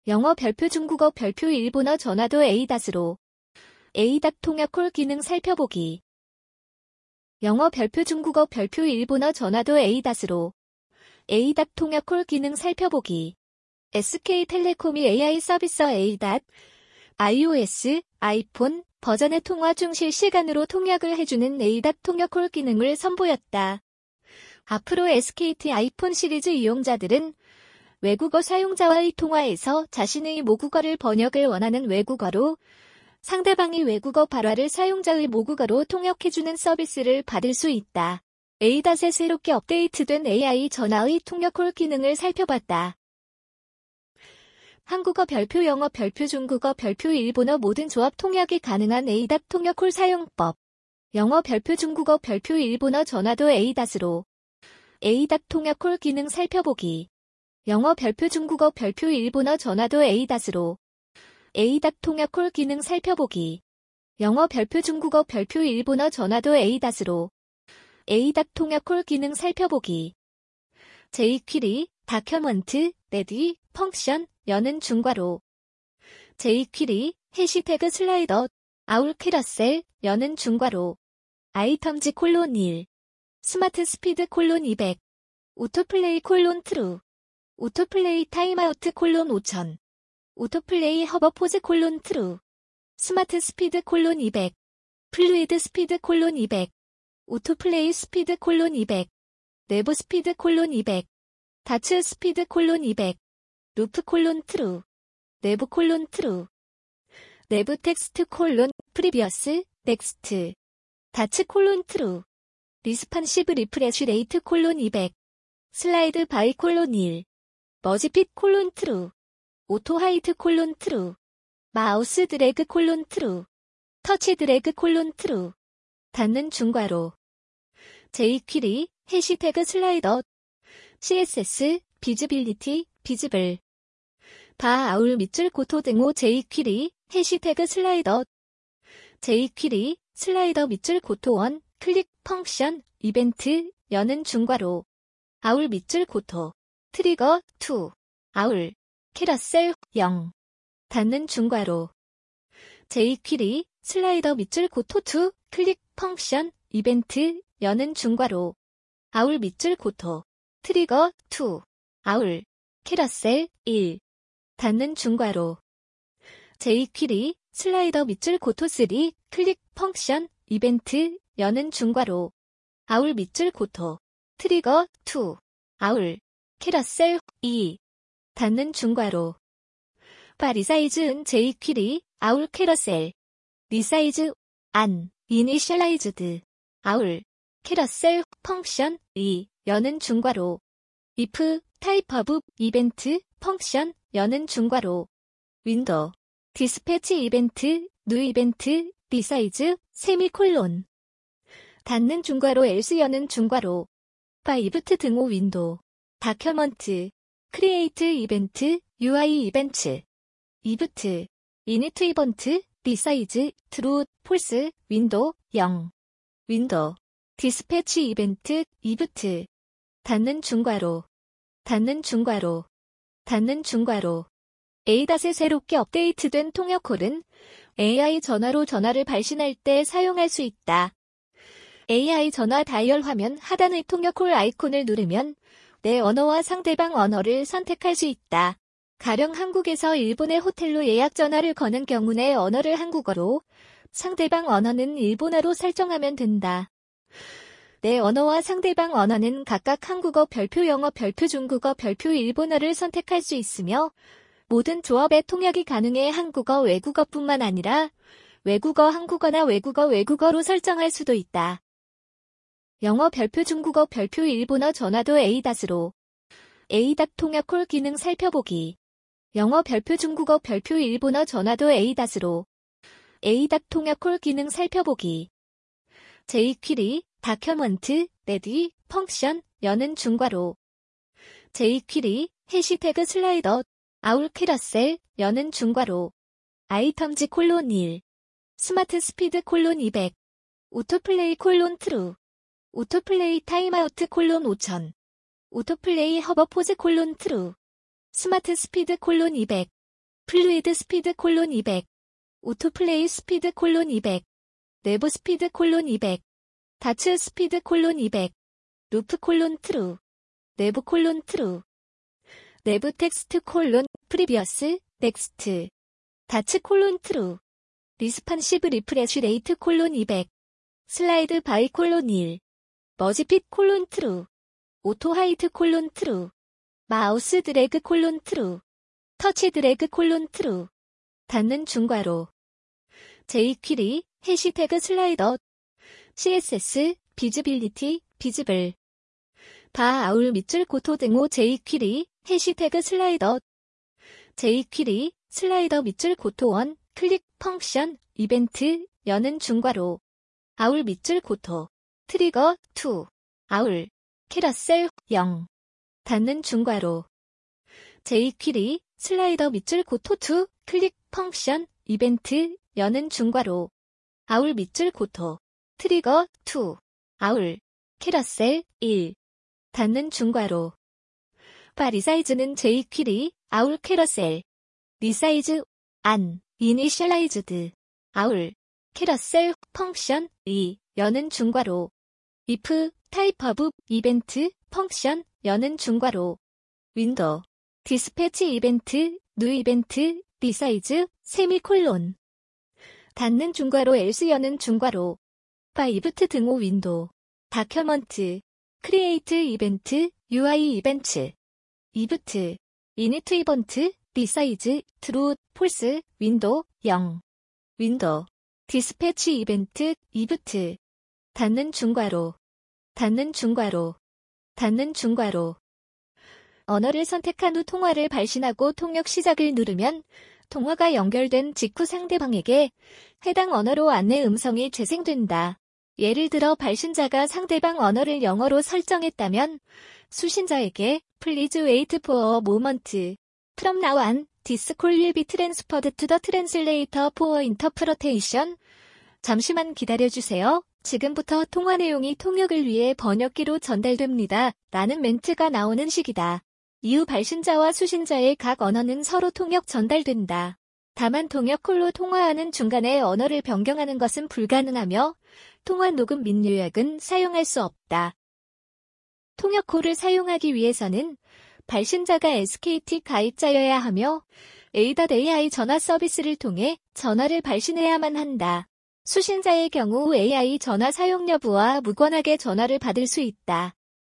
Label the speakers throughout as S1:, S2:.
S1: 영어 별표 중국어 별표 일본어 전화도 A-로 A- 통역 콜 기능 살펴보기. 영어 별표 중국어 별표 일본어 전화도 A-로 A- 통역 콜 기능 살펴보기. SK텔레콤이 AI 서비스 A- iOS, 아이폰 버전의 통화 중 실시간으로 통역을 해주는 A- 통역 콜 기능을 선보였다. 앞으로 SKT 아이폰 시리즈 이용자들은 외국어 사용자와의 통화에서 자신의 모국어를 번역을 원하는 외국어로 상대방이 외국어 발화를 사용자의 모국어로 통역해주는 서비스를 받을 수 있다. A-에 새롭게 업데이트된 AI 전화의 통역 콜 기능을 살펴봤다. 한국어 별표 영어 별표 중국어 별표 일본어 모든 조합 통역이 가능한 A- 통역 콜 사용법. 영어 별표 중국어 별표 일본어 전화도 A-로 A- 통역 콜 기능 살펴보기. 영어 별표 중국어 별표 일본어 전화도 A-로 A- 통역 콜 기능 살펴보기. 영어 별표 중국어 별표 일본어 전화도 A-로 A- 통역 콜 기능 살펴보기. jQuery, 다큐먼트, 레디, 펑션, 여는 중괄호. jQuery, 해시태그 슬라이더, 아울 캐러셀, 여는 중괄호. 아이템즈 콜론 1. 스마트 스피드 콜론 200. 오토플레이 콜론 트루. 오토플레이 타임아우트 콜론 5000. 오토플레이 허버 포즈 콜론 트루. 스마트 스피드 콜론 200. 플루이드 스피드 콜론 200. 오토플레이 스피드 콜론 200. 내부 스피드 콜론 200. 다츠 스피드 콜론 200. 루프 콜론 트루. 내부 콜론 트루. 내부 텍스트 콜론 프리비어스 넥스트. 다츠 콜론 트루. 리스판시브 리프레쉬 레이트 콜론 200. 슬라이드 바이 콜론 1. 머지핏 콜론 트루. 오토 하이트 콜론 트루. 마우스 드래그 콜론 트루. 터치 드래그 콜론 트루. 닫는 중괄호. jQuery, 해시태그 슬라이더. CSS, 비즈빌리티, 비즈블. 바 아울 밑줄 고토 등호 jQuery, 해시태그 슬라이더. jQuery, 슬라이더 밑줄 고토 1, 클릭, 펑션, 이벤트, 여는 중괄호. 아울 밑줄 고토. 트리거, 2. 아울. 캐러셀, 0. 닫는 중괄호. jQuery, 슬라이더 밑줄 고토 2, 클릭, 펑션, 이벤트, 여는 중괄호. 아울 밑줄 고토. 트리거, 2. 아울. 캐러셀, 1. 닫는 중괄호. jQuery, 슬라이더 밑줄 고토 3, 클릭, 펑션, 이벤트, 여는 중괄호. 아울 밑줄 고토. 트리거, 2. 아울. 캐러셀, 2. 닫는 중괄호. 바 리사이즈은 jQuery, 아울 캐러셀. 리사이즈, 안, 이니셜라이즈드. 아울. 캐러셀, 펑션, 2. 여는 중괄호. if, 타입 오브, 이벤트, 펑션, 여는 중괄호. 윈도우. 디스패치 이벤트, 뉴 이벤트, 리사이즈, 세미콜론. 닫는 중괄호 else 여는 중괄호. 바 이브트 등호 윈도우. 다큐먼트. 크리에이트 이벤트, UI 이벤트. 이브트. 이니트 이벤트, 리사이즈, 트루, 폴스, 윈도우, 0. 윈도우. 디스패치 이벤트, 이브트. 닫는 중괄호. 닫는 중괄호. 닫는 중괄호. A-에 새롭게 업데이트된 통역 콜은 AI 전화로 전화를 발신할 때 사용할 수 있다. AI 전화 다이얼 화면 하단의 통역 콜 아이콘을 누르면 내 언어와 상대방 언어를 선택할 수 있다. 가령 한국에서 일본의 호텔로 예약 전화를 거는 경우 내 언어를 한국어로, 상대방 언어는 일본어로 설정하면 된다. 내 언어와 상대방 언어는 각각 한국어 별표 영어 별표 중국어 별표 일본어를 선택할 수 있으며 모든 조합의 통역이 가능해 한국어 외국어뿐만 아니라 외국어 한국어나 외국어 외국어로 설정할 수도 있다. 영어 별표 중국어 별표 일본어 전화도 A-로 A- 통역 콜 기능 살펴보기. 영어 별표 중국어 별표 일본어 전화도 A-로 A- 통역 콜 기능 살펴보기. jQuery, 다큐먼트, 레디, 펑션, 여는 중괄호. jQuery, 해시태그 슬라이더, 아울 캐러셀, 여는 중괄호. 아이템즈 콜론 1. 스마트 스피드 콜론 200. 오토플레이 콜론 트루. 오토플레이 타임아우트 콜론 5000. 오토플레이 허버 포즈 콜론 트루. 스마트 스피드 콜론 200. 플루이드 스피드 콜론 200, 오토플레이 스피드 콜론 200, 내부 스피드 콜론 200, 다츠 스피드 콜론 200, 루프 콜론 트루, 내부 콜론 트루, 내부 텍스트 콜론 프리비어스 넥스트, 다츠 콜론 트루, 리스판시브 리프레쉬 레이트 콜론 200, 슬라이드 바이 콜론 1, 머지핏 콜론 트루, 오토 하이트 콜론 트루, 마우스 드래그 콜론 트루, 터치 드래그 콜론 트루, 닫는 중괄호, jQuery, 해시태그 슬라이더, CSS, 비즈빌리티, 비즈블, 바 아울 밑줄 고토 등호 jQuery, 해시태그 슬라이더, jQuery, 슬라이더 밑줄 고토 원, 클릭 펑션, 이벤트, 여는 중괄호, 아울 밑줄 고토, 트리거, 2, 아울, 캐러셀, 0, 닫는 중괄호, jQuery, 슬라이더 밑줄 고토 2, 클릭 펑션, 이벤트, 여는 중괄호, 아울 밑줄 고토, 트리거, 2, 아울, 캐러셀, 1, 닫는 중괄호, 바 리사이즈는 jQuery, 아울 캐러셀, 리사이즈, 안, 이니셜라이즈드, 아울, 캐러셀, 펑션, 2, 여는 중괄호, if, 타입 오브, 이벤트, 펑션, 여는 중괄호, 윈도우, 디스패치 이벤트, 뉴 이벤트, 리사이즈, 세미콜론, 닫는 중괄호 else 여는 중괄호, 바 이브트 등호 윈도우, 다큐먼트, 크리에이트 이벤트, UI 이벤트, 이브트, 이니트 이벤트, 리사이즈, 트루, 폴스, 윈도우, 0, 윈도우, 디스패치 이벤트, 이브트, 닫는 중괄호, 닫는 중괄호, 닫는 중괄호. 언어를 선택한 후 통화를 발신하고 통역 시작을 누르면 통화가 연결된 직후 상대방에게 해당 언어로 안내 음성이 재생된다. 예를 들어 발신자가 상대방 언어를 영어로 설정했다면 수신자에게 Please wait for a moment. From now on, this call will be transferred to the translator for interpretation. 잠시만 기다려주세요. 지금부터 통화 내용이 통역을 위해 번역기로 전달됩니다. 라는 멘트가 나오는 식이다. 이후 발신자와 수신자의 각 언어는 서로 통역 전달된다. 다만 통역 콜로 통화하는 중간에 언어를 변경하는 것은 불가능하며 통화 녹음 및 요약은 사용할 수 없다. 통역 콜을 사용하기 위해서는 발신자가 SKT 가입자여야 하며 A.AI 전화 서비스를 통해 전화를 발신해야만 한다. 수신자의 경우 AI 전화 사용 여부와 무관하게 전화를 받을 수 있다.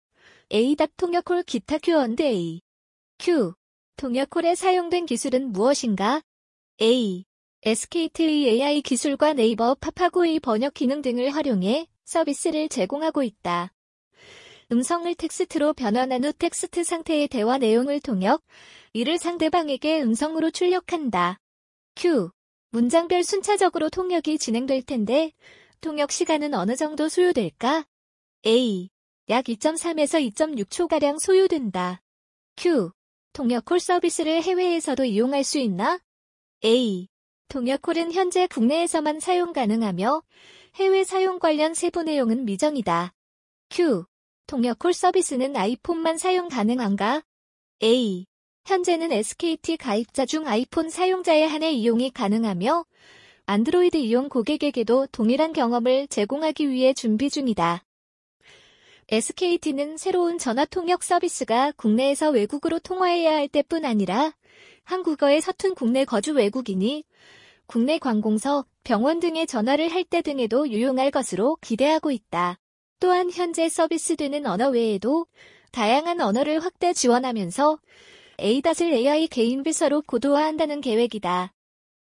S1: 통역콜 기타 Q&A. Q. 통역콜에 사용된 기술은 무엇인가? A. SKT의 AI 기술과 네이버 파파고의 번역 기능 등을 활용해 서비스를 제공하고 있다. 음성을 텍스트로 변환한 후 텍스트 상태의 대화 내용을 통역, 이를 상대방에게 음성으로 출력한다. Q. 문장별 순차적으로 통역이 진행될 텐데 통역 시간은 어느 정도 소요될까? A. 약 2.3에서 2.6초가량 소요된다. Q. 통역콜 서비스를 해외에서도 이용할 수 있나? A. 통역콜은 현재 국내에서만 사용 가능하며 해외 사용 관련 세부 내용은 미정이다. Q. 통역콜 서비스는 아이폰만 사용 가능한가? A. 현재는 SKT 가입자 중 아이폰 사용자에 한해 이용이 가능하며 안드로이드 이용 고객에게도 동일한 경험을 제공하기 위해 준비 중이다. SKT는 새로운 전화 통역 서비스가 국내에서 외국으로 통화해야 할 때뿐 아니라 한국어에 서툰 국내 거주 외국인이 국내 관공서, 병원 등에 전화를 할 때 등에도 유용할 것으로 기대하고 있다. 또한 현재 서비스되는 언어 외에도 다양한 언어를 확대 지원하면서 A.AI 개인 비서로 고도화한다는 계획이다.